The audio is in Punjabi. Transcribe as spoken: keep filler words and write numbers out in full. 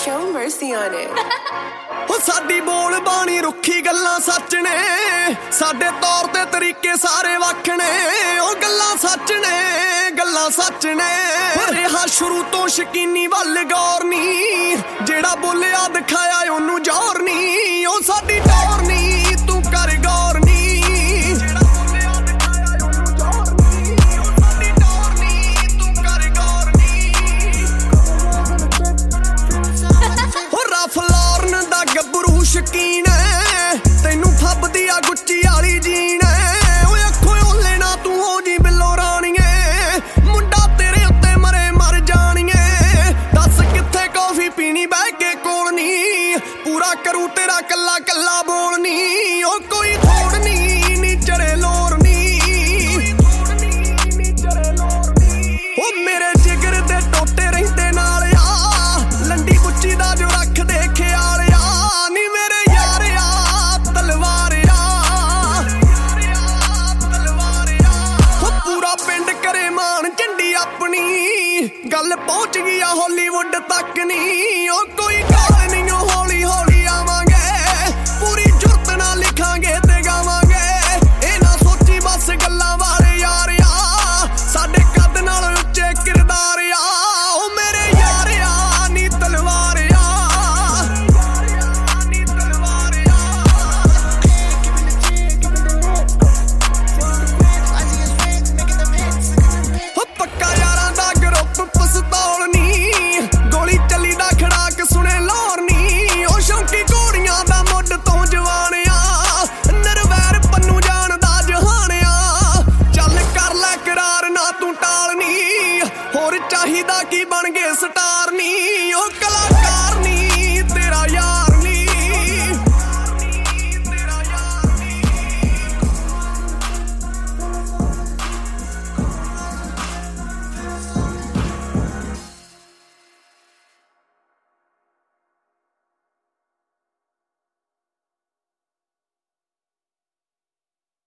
Show mercy on it. ਉਹ ਸਾਡੀ ਬੋਲ ਬਾਣੀ ਰੁੱਖੀ ਗੱਲਾਂ ਸੱਚ ਨੇ, ਸਾਡੇ ਤੌਰ ਤੇ ਤਰੀਕੇ ਸਾਰੇ ਵੱਖ ਨੇ। ਉਹ ਗੱਲਾਂ ਸੱਚ ਨੇ, ਗੱਲਾਂ ਸੱਚ ਨੇ। ਰਿਹਾ ਸ਼ੁਰੂ ਤੋਂ ਸ਼ਕੀਨੀ ਵੱਲ ਗੌਰ ਨੀ, ਜਿਹੜਾ ਬੋਲਿਆ ਦਿਖਾਇਆ ਉਹਨੂੰ ਜ਼ੋਰ ਨੀ। ਉਹ ਸਾਡੀ ਟੌਰ ਨੀ, ਤੂੰ ਕਰ ਗੌਰ ਨੀ। ਜਿਹੜਾ ਬੋਲਿਆ ਦਿਖਾਇਆ ਉਹਨੂੰ ਜ਼ੋਰ ਨੀ। ਉਹ ਸਾਡੀ ਟੌਰ ਨੀ, ਤੂੰ ਕਰ ਗੌਰ ਨੀ। ਹੋ ਰਫ ਲੌਰਨ ਦਾ ਗੱਭਰੂ ਸ਼ਕੀਨ ਐ, ਤੈਨੂੰ ਫੱਬਦੀ ਆ ਗੁੱਚੀ ਵਾਲੀ ਜੀਨ ਐ। ਓਏ ਅੱਖੋਂ ਓਲੇ ਨਾ ਤੂੰ ਹੋ ਜੀ ਬਿੱਲੋ ਰਾਣੀਏ, ਮੁੰਡਾ ਤੇਰੇ ਉੱਤੇ ਮਰੇ ਮਰ ਜਾਣੀਏ। ਦੱਸ ਕਿੱਥੇ ਕੌਫੀ ਪੀਣੀ ਬਹਿ ਕੇ ਕੋਲ ਨੀ, ਪੂਰਾ ਕਰੂ ਤੇਰਾ ਕੱਲਾ ਕੱਲਾ ਬੋਲ ਨੀ। ਉਹ ਕੋਈ ਥੋੜ ਨੀ, ਨੀ ਚੜੇ ਲੋਰ ਨੀ। ਉਹ ਮੇਰੇ ਜਿਗਰ ਦੇ ਟੋਟੇ ਰਹਿੰਦੇ ਨਾਲ ਆ, ਲੰਡੀ ਬੁੱਚੀ ਦਾ ਜੋ ਰੱਖਦੇ ਖਿਆਲ ਆ। ਨੀ ਮੇਰੇ ਯਾਰ ਆ ਤਲਵਾਰ ਆ, ਉਹ ਪੂਰਾ ਪਿੰਡ ਕਰੇ ਮਾਣ ਝੰਡੀ ਆਪਣੀ, ਗੱਲ ਪਹੁੰਚ ਗਈ ਆ ਹਾਲੀਵੁੱਡ ਤੱਕ ਨੀ। ਉਹ ਕੋਈ ਕਾਲ ਨਹੀਂ ਓ ਹੌਲੀ ਹੌਲੀ ਆਵਾਂਗੇ, ਪੂਰੀ ਜੁਰਤ ਨਾਲ ਲਿਖਾਂਗੇ ਤੇ ਗਾਵਾਂਗੇ। ਇਹ ਨਾ ਸੋਚੀ ਬਸ ਗੱਲਾਂ ਵਾਲੇ ਯਾਰ ਆ, ਸਾਡੇ ਕੱਦ ਨਾਲ ਉੱਚੇ ਕਿਰਦਾਰ ਆ। ਉਹ ਮੇਰੇ ਯਾਰ ਆ ਨੀ ਤਲਵਾਰ ਆ, ਨੀ ਤਲਵਾਰ ਆ। ਹੋ ਪੱਕਾ ਯਾਰਾਂ ਦਾ ਗਰੁੱਪ ਪਿਸਤੌਲ ਨੀ, ਗੋਲੀ ਚੱਲੀ ਦਾ ਖੜਾਕ ਸੁਣੇ ਲਾਹੌਰ ਨੀ। ਉਹ ਸ਼ੌਂਕੀ ਘੋੜੀਆਂ ਦਾ ਮੁੱਢ ਤੋਂ ਜਵਾਨ ਆ, ਨਿਰਵੈਰ ਪੰਨੂ ਜਾਣਦਾ ਜਹਾਨ ਆ। ਚੱਲ ਕਰ ਲੈ ਕਰਾਰ ਨਾ ਤੂੰ ਟਾਲ ਨੀ, ਹੋਰ ਚਾਹੀਦਾ ਕੀ ਬਣ ਗਏ ਸਟਾਰ ਨੀ। ਉਹ ਕਲਾ